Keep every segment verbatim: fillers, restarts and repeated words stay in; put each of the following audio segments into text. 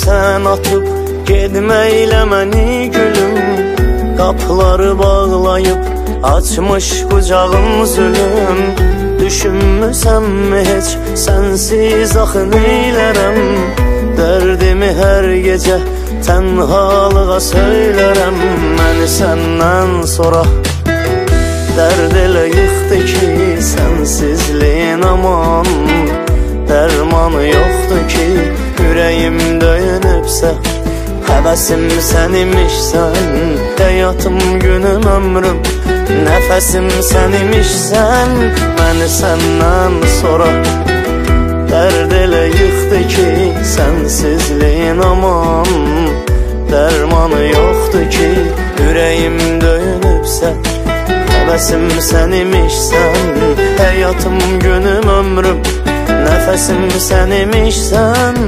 sən atıb gedməklə məni gülüm. Qapıları bağlayıb açmış qucağım zülüm. Düşünmüsənmi heç sənsiz axı neylərəm? Dərdimi hər gecə tənhalığa söylərəm. Məni səndən sonra dərd elə yıxdı ki, sənsizliyin aman. Dərmanı yoxdur ki, ürəyim döyünübsə, həvəsim sən imişsən. Həyatım, günüm, ömrüm, nəfəsim sən imişsən. Məni səndən sonra dərd elə yıxdı ki, sənsizliyin aman. Dərmanı yoxdur ki, ürəyim döyünübsə, həvəsim sən imişsən. Həyatım, günüm, ömrüm, nəfəsim sən imişsən.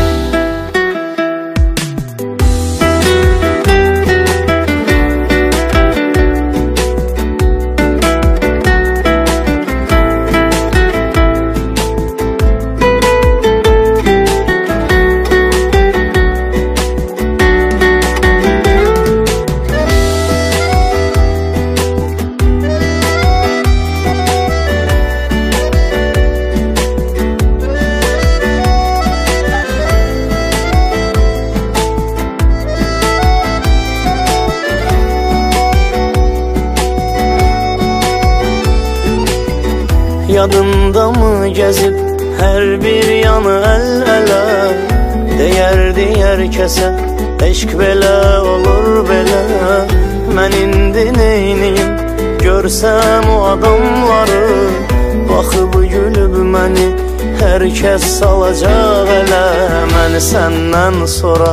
Yadında mı gezib hər bir yanı əl-ələ? Deyərdi hər kəsə eşq belə olur belə. Mən indi neyniyim görsəm o adamları? Baxıb gülüb məni hər kəs salacaq ələ. Məni səndən sonra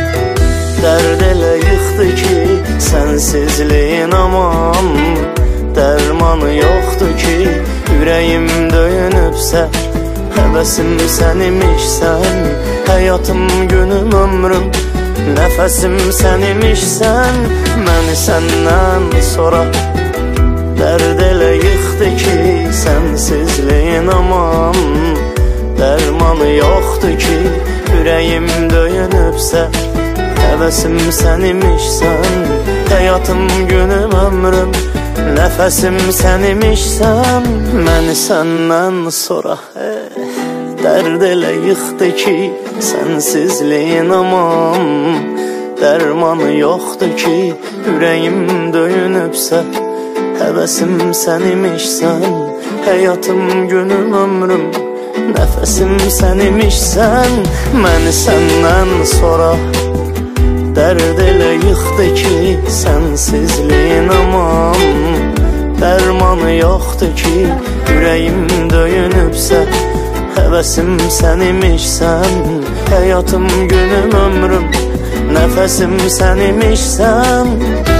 dərd elə yıxdı ki, sənsizliyin aman. Dərmanı yoxdur ki, ürəyim döyünübsə, həvəsim sən imişsən. Həyatım, günüm, ömrüm, nəfəsim sən imişsən. Məni səndən sonra dərd elə yıxdı ki, sənsizliyin aman. Dərmanı yoxdur ki, ürəyim döyünübsə, həvəsim sən imişsən. Həyatım, günüm, ömrüm, nəfəsim sən imişsən. Məni səndən sonra eh, dərd elə yıxdı ki, sənsizliyin aman. Dərmanı yoxdur ki, ürəyim döyünübsə, həvəsim sən imişsən. Həyatım, günüm, ömrüm, nəfəsim sən imişsən. Məni səndən sonra dərd elə yıxdı ki, sənsizliyin aman. Dərmanı yoxdur ki, ürəyim döyünübsə, həvəsim sən imişsən. Həyatım, günüm, ömrüm, nəfəsim sən imişsən.